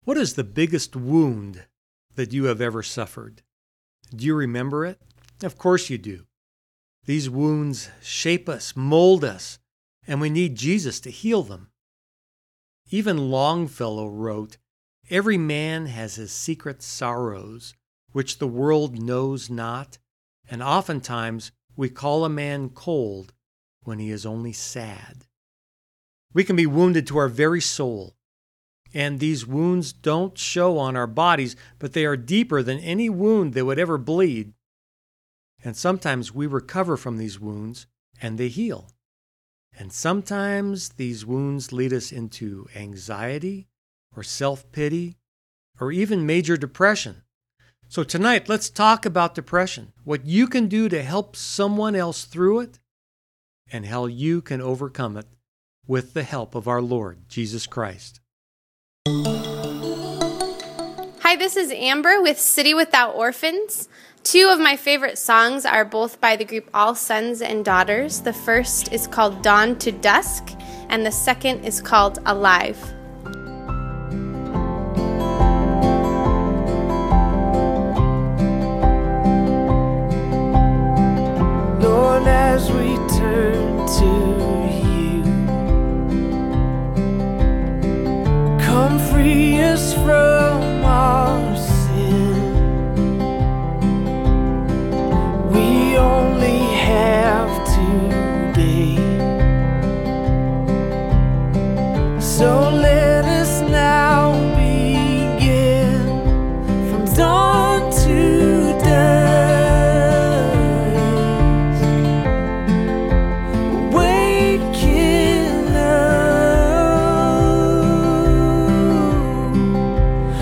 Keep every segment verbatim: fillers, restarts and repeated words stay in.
What is the biggest wound that you have ever suffered? Do you remember it? Of course you do. These wounds shape us, mold us, and we need Jesus to heal them. Even Longfellow wrote, "Every man has his secret sorrows, which the world knows not, and oftentimes we call a man cold when he is only sad." We can be wounded to our very soul, and these wounds don't show on our bodies, but they are deeper than any wound that would ever bleed. And sometimes we recover from these wounds, and they heal. And sometimes these wounds lead us into anxiety or self-pity or even major depression. So tonight, let's talk about depression, what you can do to help someone else through it, and how you can overcome it with the help of our Lord, Jesus Christ. Hi, this is Amber with City Without Orphans. Two of my favorite songs are both by the group All Sons and Daughters. The first is called Dawn to Dusk, and the second is called Alive. Lord, as we turn to you, come free us from our sin. We only have today, so let us now begin from dawn to dusk. Waking up,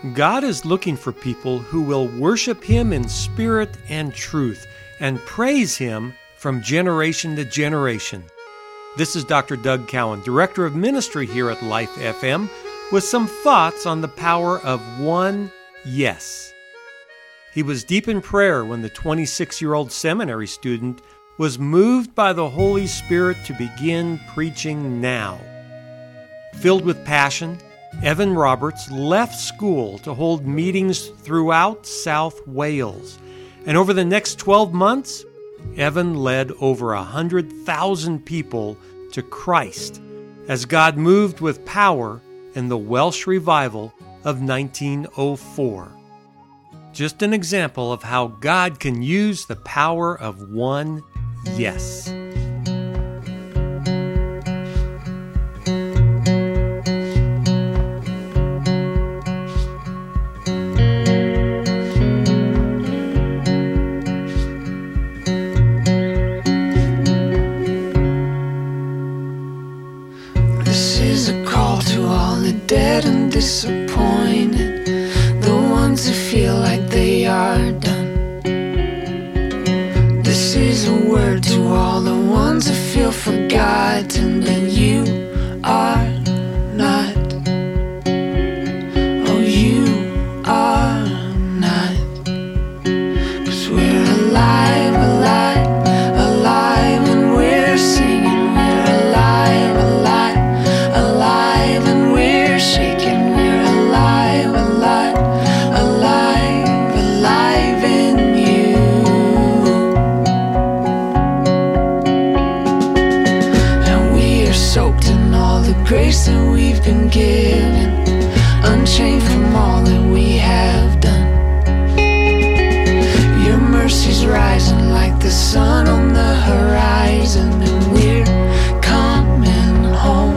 God is looking for people who will worship Him in spirit and truth and praise Him from generation to generation. This is Doctor Doug Cowan, Director of Ministry here at Life F M, with some thoughts on the power of one yes. He was deep in prayer when the twenty-six-year-old seminary student was moved by the Holy Spirit to begin preaching now. Filled with passion, Evan Roberts left school to hold meetings throughout South Wales. And over the next twelve months, Evan led over one hundred thousand people to Christ as God moved with power in the Welsh revival of nineteen oh four. Just an example of how God can use the power of one yes. This is a call to all the dead and disappointed, the ones who feel like they are done. This is a word to all the ones who feel forgotten, but you are not. Oh, you are not. 'Cause we're alive, alive, alive, and we're singing. We're alive, alive, alive, and we're shaking. We're alive, alive, alive, alive in you. And we are soaked in all the grace that we've been given, unchained from all that we have done. Your mercy's rising like the sun on the horizon, and we're coming home.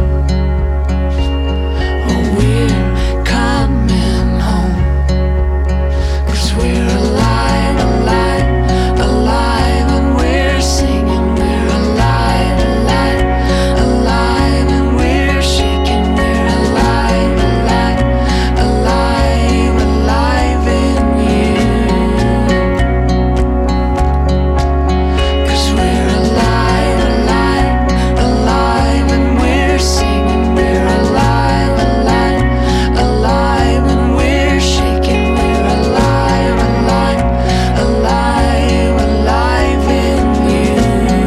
Oh, we're coming home. 'Cause we're alive, alive, alive, and we're singing. We're alive, alive, alive, and we're shaking. We're alive, alive, alive, alive in you. 'Cause we're alive, alive, alive, and we're singing. We're alive, alive, alive, and we're shaking. We're alive, alive, alive, alive in you.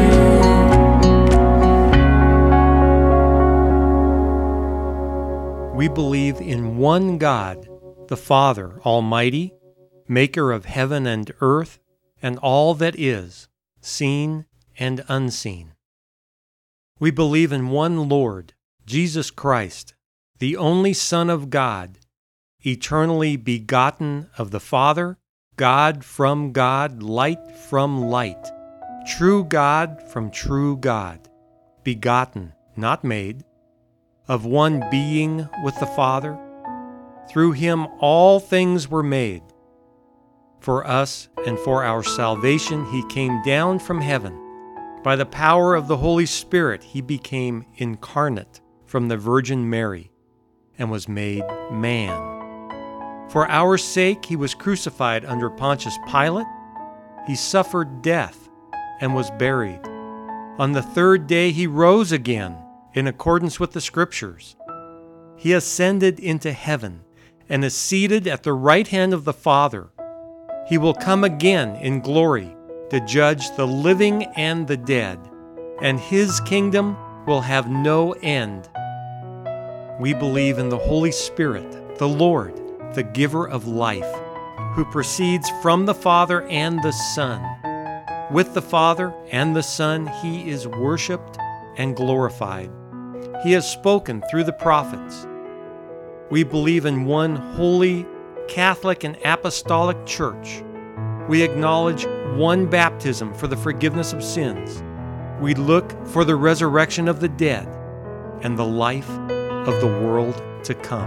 We believe in one God, the Father Almighty, maker of heaven and earth, and all that is, seen and unseen. We believe in one Lord, Jesus Christ, the only Son of God, eternally begotten of the Father, God from God, light from light, true God from true God, begotten, not made, of one being with the Father. Through him all things were made. For us and for our salvation he came down from heaven. By the power of the Holy Spirit he became incarnate from the Virgin Mary and was made man. For our sake he was crucified under Pontius Pilate. He suffered death and was buried. On the third day he rose again in accordance with the Scriptures. He ascended into heaven and is seated at the right hand of the Father. He will come again in glory to judge the living and the dead, and his kingdom will have no end. We believe in the Holy Spirit, the Lord, the giver of life, who proceeds from the Father and the Son. With the Father and the Son he is worshiped and glorified. He has spoken through the prophets. We believe in one holy, Catholic, and Apostolic Church. We acknowledge one baptism for the forgiveness of sins. We look for the resurrection of the dead and the life of the world to come.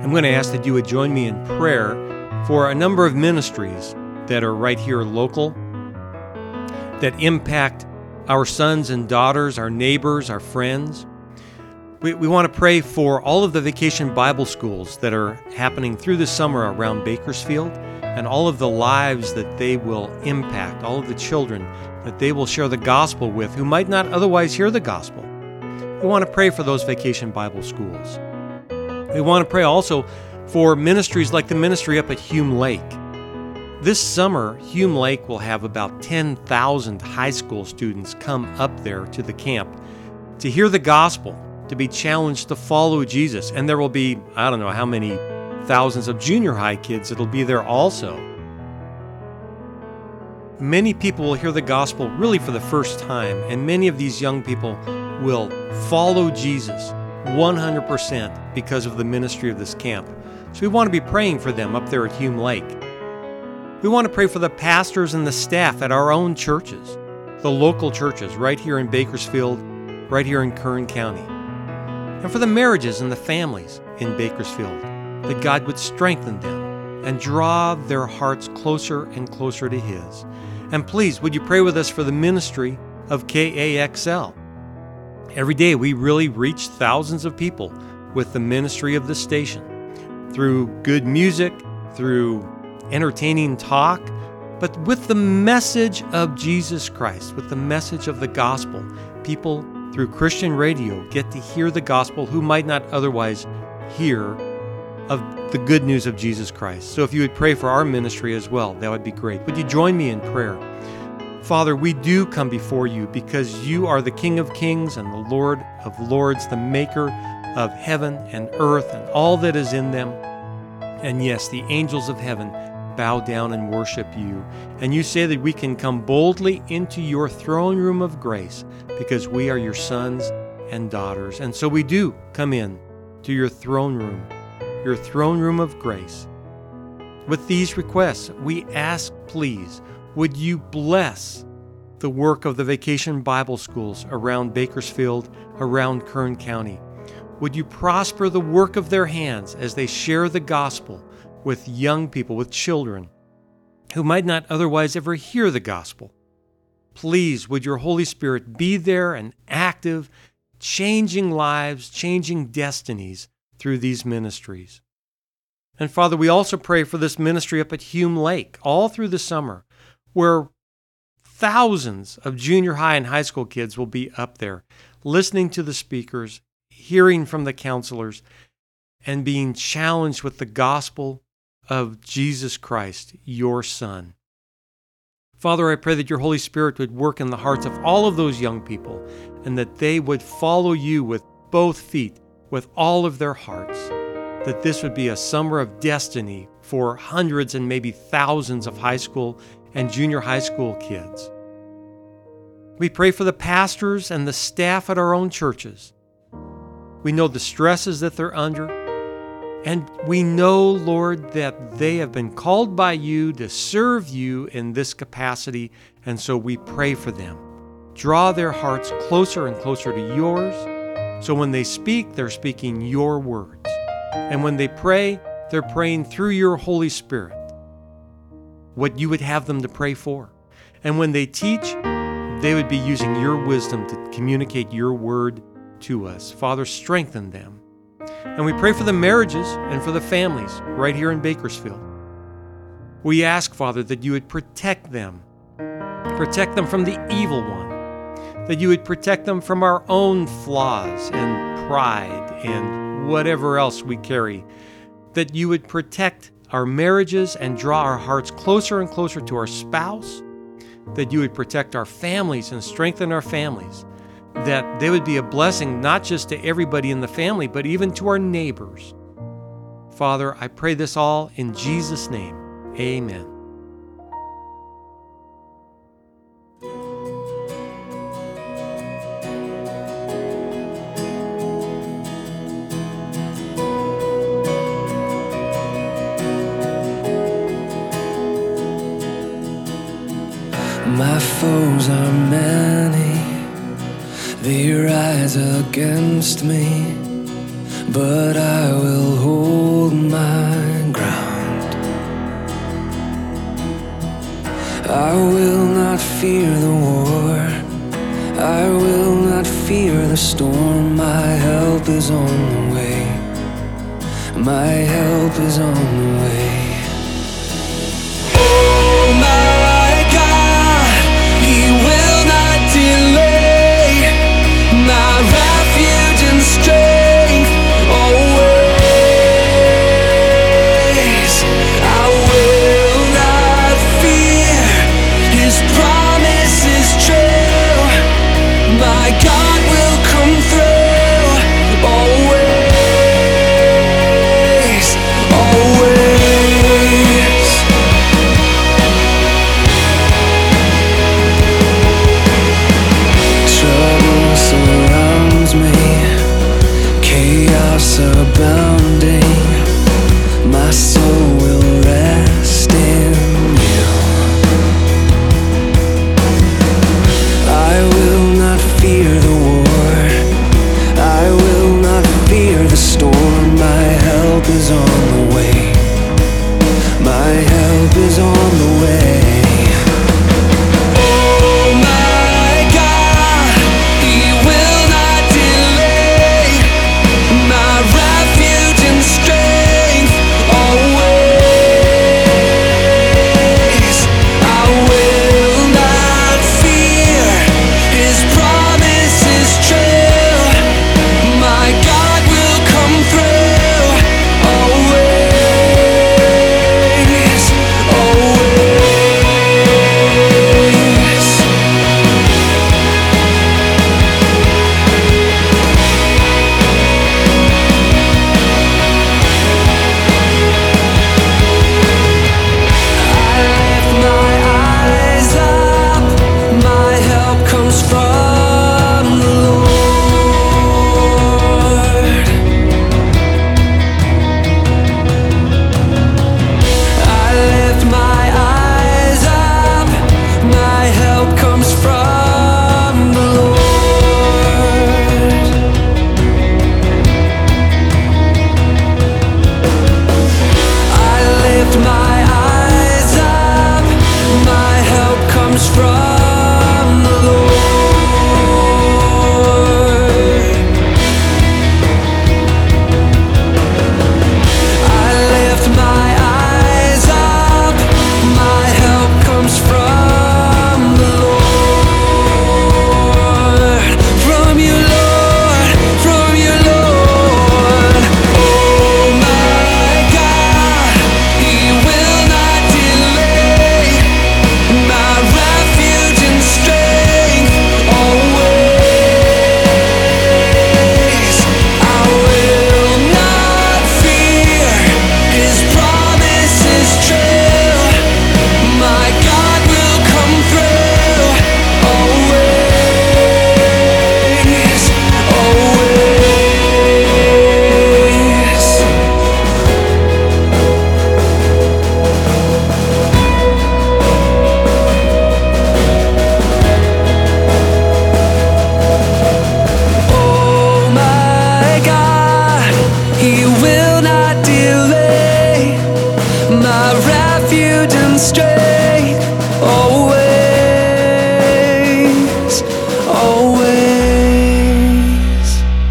I'm going to ask that you would join me in prayer for a number of ministries that are right here local, that impact our sons and daughters, our neighbors, our friends. We, we want to pray for all of the vacation Bible schools that are happening through the summer around Bakersfield, and all of the lives that they will impact, all of the children that they will share the gospel with who might not otherwise hear the gospel. We want to pray for those vacation Bible schools. We want to pray also for ministries like the ministry up at Hume Lake. This summer, Hume Lake will have about ten thousand high school students come up there to the camp to hear the gospel, to be challenged to follow Jesus. And there will be, I don't know how many thousands of junior high kids that'll be there also. Many people will hear the gospel really for the first time, and many of these young people will follow Jesus one hundred percent because of the ministry of this camp. So we want to be praying for them up there at Hume Lake. We want to pray for the pastors and the staff at our own churches, the local churches right here in Bakersfield, right here in Kern County. And for the marriages and the families in Bakersfield, that God would strengthen them and draw their hearts closer and closer to His. And please, would you pray with us for the ministry of K A X L? Every day we really reach thousands of people with the ministry of this station through good music, through entertaining talk, but with the message of Jesus Christ, with the message of the gospel. People through Christian radio get to hear the gospel who might not otherwise hear of the good news of Jesus Christ. So if you would pray for our ministry as well, that would be great. Would you join me in prayer? Father, we do come before you because you are the King of Kings and the Lord of Lords, the maker of heaven and earth and all that is in them. And yes, the angels of heaven bow down and worship you. And you say that we can come boldly into your throne room of grace because we are your sons and daughters. And so we do come in to your throne room, your throne room of grace. With these requests, we ask, please, would you bless the work of the vacation Bible schools around Bakersfield, around Kern County? Would you prosper the work of their hands as they share the gospel with young people, with children who might not otherwise ever hear the gospel? Please, would your Holy Spirit be there and active, changing lives, changing destinies through these ministries. And Father, we also pray for this ministry up at Hume Lake all through the summer, where thousands of junior high and high school kids will be up there listening to the speakers, hearing from the counselors, and being challenged with the gospel of Jesus Christ, your Son. Father, I pray that your Holy Spirit would work in the hearts of all of those young people and that they would follow you with both feet, with all of their hearts, that this would be a summer of destiny for hundreds and maybe thousands of high school and junior high school kids. We pray for the pastors and the staff at our own churches. We know the stresses that they're under, and we know, Lord, that they have been called by you to serve you in this capacity, and so we pray for them. Draw their hearts closer and closer to yours, so when they speak, they're speaking your words. And when they pray, they're praying through your Holy Spirit what you would have them to pray for. And when they teach, they would be using your wisdom to communicate your word to us. Father, strengthen them. And we pray for the marriages and for the families right here in Bakersfield. We ask, Father, that you would protect them. Protect them from the evil one. That you would protect them from our own flaws and pride and whatever else we carry. That you would protect our marriages and draw our hearts closer and closer to our spouse. That you would protect our families and strengthen our families. That they would be a blessing not just to everybody in the family, but even to our neighbors. Father, I pray this all in Jesus' name. Amen. My foes are many, they rise against me, but I will hold my ground. I will not fear the war, I will not fear the storm. My help is on the way, my help is on the way. Oh my God, He will not delay, my refuge and strength always. I will not fear, His promise is true, my God will come through always, always. Trouble surrounds me, chaos abounding, my soul will rest in You. I will not fear the war, I will not fear the storm. My help is on the way, my help is on the way. Oh my God, He will not delay, my refuge and strength always. I will not fear, His promise is true, my God will come through always, always. I lift my eyes up, my help comes from the Lord. I lift my eyes up, my help comes from the Lord. I lift my eyes up, my help comes from the Lord. I lift my eyes up, my help comes from the Lord. From You, Lord, from You, Lord. Oh my God, He will not delay, my refuge and strength always. I will not fear, His promise is true, my God will come through always, always. Oh my God, He will not delay, my refuge and strength always, always.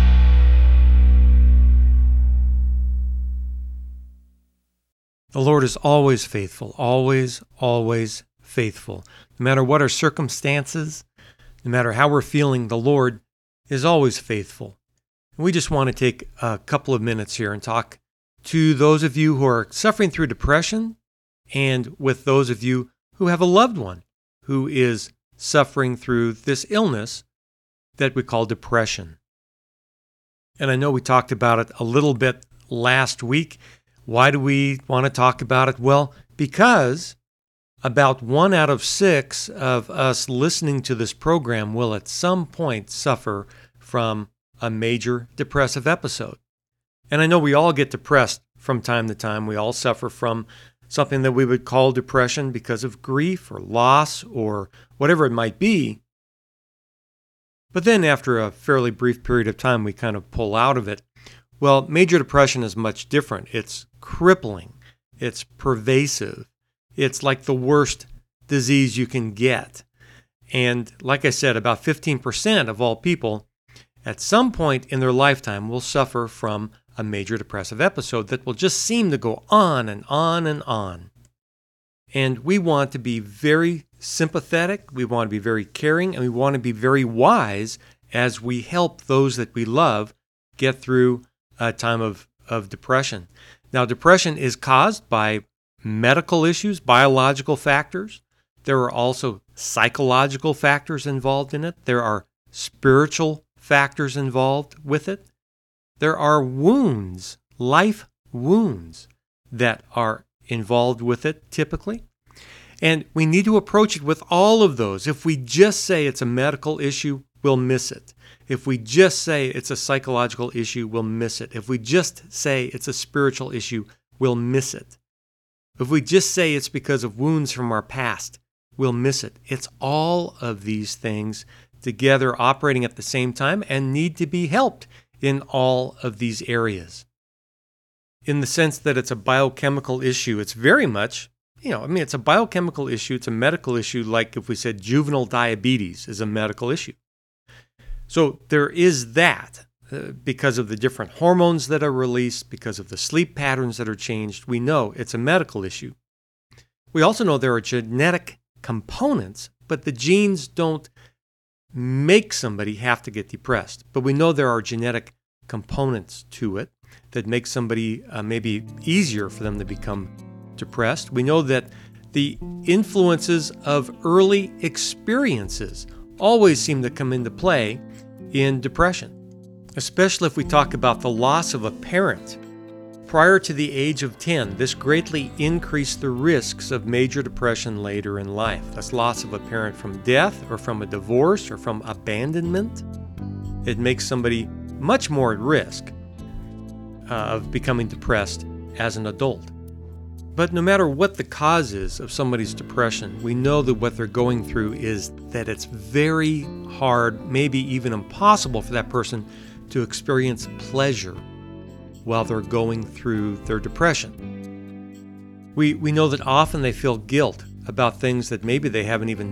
The Lord is always faithful, always, always faithful. No matter what our circumstances, no matter how we're feeling, the Lord is always faithful. And we just want to take a couple of minutes here and talk to those of you who are suffering through depression and with those of you who have a loved one who is suffering through this illness that we call depression. And I know we talked about it a little bit last week. Why do we want to talk about it? Well, because about one out of six of us listening to this program will at some point suffer from a major depressive episode. And I know we all get depressed from time to time. We all suffer from something that we would call depression because of grief or loss or whatever it might be. But then after a fairly brief period of time, we kind of pull out of it. Well, major depression is much different. It's crippling. It's pervasive. It's like the worst disease you can get. And like I said, about fifteen percent of all people at some point in their lifetime will suffer from a major depressive episode that will just seem to go on and on and on. And we want to be very sympathetic, we want to be very caring, and we want to be very wise as we help those that we love get through a time of, of depression. Now, depression is caused by medical issues, biological factors. There are also psychological factors involved in it. There are spiritual factors involved with it. There are wounds, life wounds, that are involved with it typically. And we need to approach it with all of those. If we just say it's a medical issue, we'll miss it. If we just say it's a psychological issue, we'll miss it. If we just say it's a spiritual issue, we'll miss it. If we just say it's because of wounds from our past, we'll miss it. It's all of these things together operating at the same time and need to be helped in all of these areas. In the sense that it's a biochemical issue, it's very much, you know, I mean, it's a biochemical issue, it's a medical issue, like if we said juvenile diabetes is a medical issue. So there is that, uh, because of the different hormones that are released, because of the sleep patterns that are changed, we know it's a medical issue. We also know there are genetic components, but the genes don't make somebody have to get depressed. But we know there are genetic components to it that make somebody uh, maybe easier for them to become depressed. We know that the influences of early experiences always seem to come into play in depression, especially if we talk about the loss of a parent. Prior to the age of ten, this greatly increased the risks of major depression later in life. That's loss of a parent from death or from a divorce or from abandonment. It makes somebody much more at risk uh, of becoming depressed as an adult. But no matter what the cause is of somebody's depression, we know that what they're going through is that it's very hard, maybe even impossible for that person to experience pleasure while they're going through their depression. We, we know that often they feel guilt about things that maybe they haven't even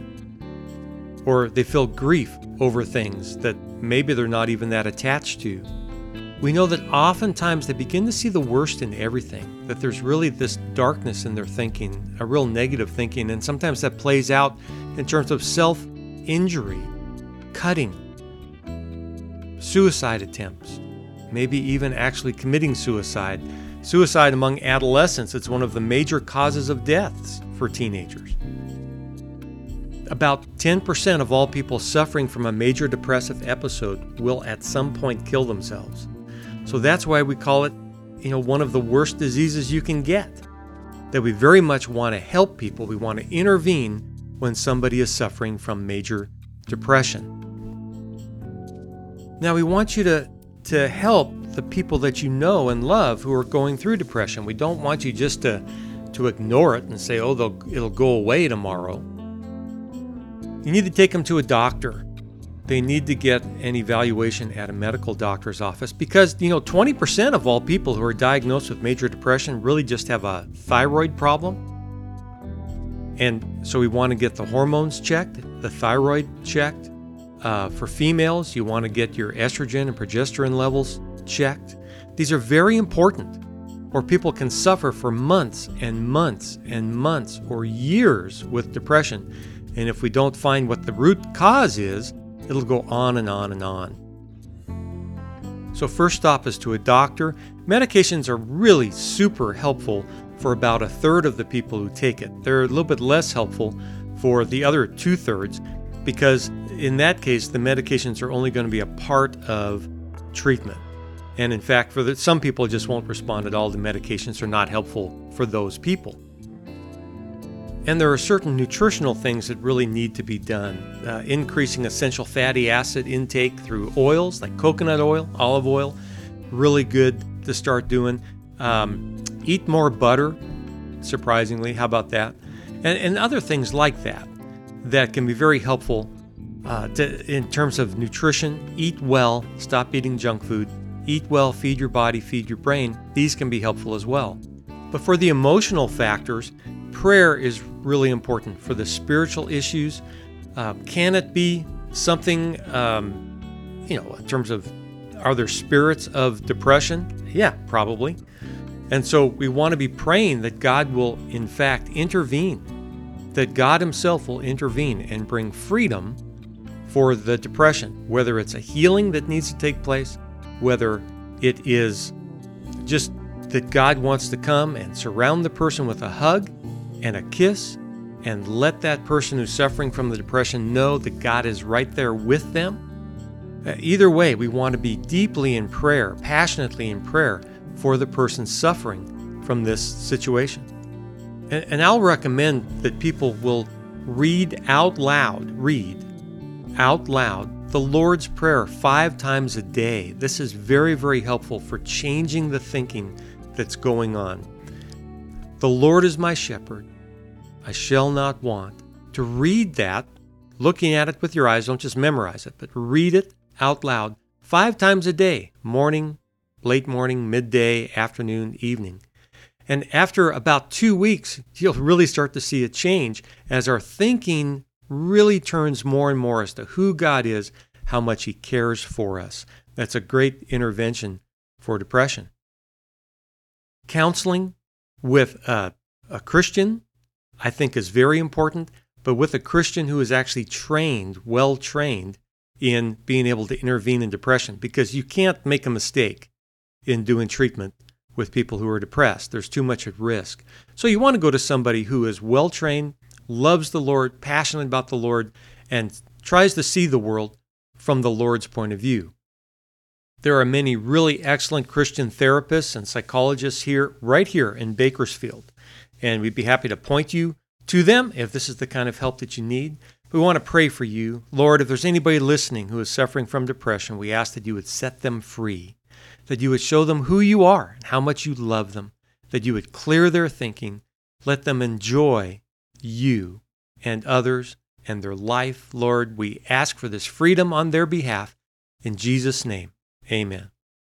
done, or they feel grief over things that maybe they're not even that attached to. We know that oftentimes they begin to see the worst in everything, that there's really this darkness in their thinking, a real negative thinking, and sometimes that plays out in terms of self-injury, cutting, suicide attempts, maybe even actually committing suicide. Suicide among adolescents, it's one of the major causes of deaths for teenagers. About ten percent of all people suffering from a major depressive episode will at some point kill themselves. So that's why we call it, you know, one of the worst diseases you can get. That we very much want to help people. We want to intervene when somebody is suffering from major depression. Now we want you to, to help the people that you know and love who are going through depression. We don't want you just to, to ignore it and say, oh, they'll, it'll go away tomorrow. You need to take them to a doctor. They need to get an evaluation at a medical doctor's office because, you know, twenty percent of all people who are diagnosed with major depression really just have a thyroid problem. And so we want to get the hormones checked, the thyroid checked. Uh, for females, you want to get your estrogen and progesterone levels checked. These are very important, or people can suffer for months and months and months or years with depression. And if we don't find what the root cause is, it'll go on and on and on. So first stop is to a doctor. Medications are really super helpful for about a third of the people who take it. They're a little bit less helpful for the other two-thirds because in that case, the medications are only going to be a part of treatment. And in fact, for the, some people just won't respond at all. The medications are not helpful for those people. And there are certain nutritional things that really need to be done. Uh, increasing essential fatty acid intake through oils like coconut oil, olive oil, really good to start doing. Um, eat more butter, surprisingly, how about that? And, and other things like that that can be very helpful uh, to, in terms of nutrition. Eat well, stop eating junk food, eat well, feed your body, feed your brain, these can be helpful as well. But for the emotional factors, prayer is really important. For the spiritual issues, uh, can it be something, um, you know, in terms of, are there spirits of depression? Yeah, probably. And so we want to be praying that God will, in fact, intervene, that God Himself will intervene and bring freedom for the depression, whether it's a healing that needs to take place, whether it is just that God wants to come and surround the person with a hug and a kiss and let that person who's suffering from the depression know that God is right there with them. Uh, either way, we want to be deeply in prayer, passionately in prayer for the person suffering from this situation. And, and I'll recommend that people will read out loud, read out loud the Lord's Prayer five times a day. This is very, very helpful for changing the thinking that's going on. The Lord is my shepherd, I shall not want. To read that, looking at it with your eyes, don't just memorize it, but read it out loud five times a day, morning, late morning, midday, afternoon, evening. And after about two weeks, you'll really start to see a change as our thinking really turns more and more as to who God is, how much He cares for us. That's a great intervention for depression. Counseling with a, a Christian, I think, is very important, but with a Christian who is actually trained, well trained in being able to intervene in depression, because you can't make a mistake in doing treatment with people who are depressed. There's too much at risk. So you want to go to somebody who is well trained, loves the Lord, passionate about the Lord, and tries to see the world from the Lord's point of view. There are many really excellent Christian therapists and psychologists here, right here in Bakersfield, and we'd be happy to point you to them if this is the kind of help that you need. We want to pray for you. Lord, if there's anybody listening who is suffering from depression, we ask that you would set them free, that you would show them who you are and how much you love them, that you would clear their thinking, let them enjoy you and others and their life. Lord, we ask for this freedom on their behalf. In Jesus' name, amen.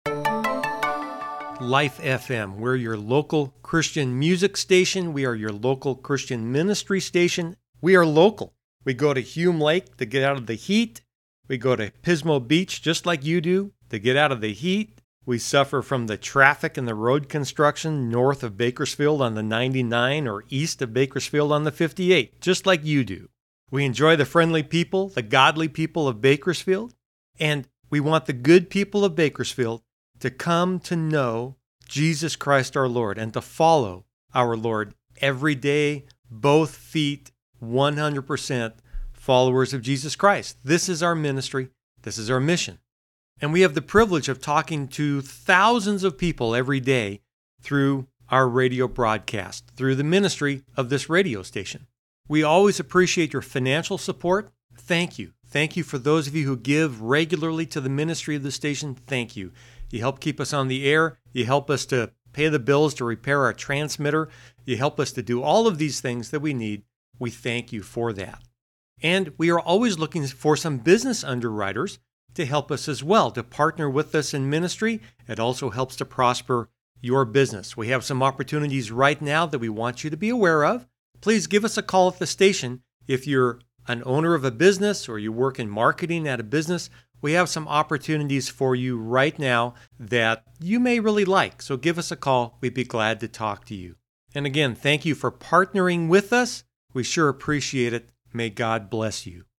Life F M, we're your local Christian music station. We are your local Christian ministry station. We are local. We go to Hume Lake to get out of the heat. We go to Pismo Beach, just like you do, to get out of the heat. We suffer from the traffic and the road construction north of Bakersfield on the ninety-nine or east of Bakersfield on the fifty-eight, just like you do. We enjoy the friendly people, the godly people of Bakersfield, and we want the good people of Bakersfield to come to know Jesus Christ our Lord and to follow our Lord every day, both feet, one hundred percent followers of Jesus Christ. This is our ministry. This is our mission. And we have the privilege of talking to thousands of people every day through our radio broadcast, through the ministry of this radio station. We always appreciate your financial support. Thank you. Thank you for those of you who give regularly to the ministry of the station. Thank you. You help keep us on the air. You help us to pay the bills to repair our transmitter. You help us to do all of these things that we need. We thank you for that. And we are always looking for some business underwriters to help us as well, to partner with us in ministry. It also helps to prosper your business. We have some opportunities right now that we want you to be aware of. Please give us a call at the station. If you're an owner of a business or you work in marketing at a business, we have some opportunities for you right now that you may really like. So give us a call. We'd be glad to talk to you. And again, thank you for partnering with us. We sure appreciate it. May God bless you.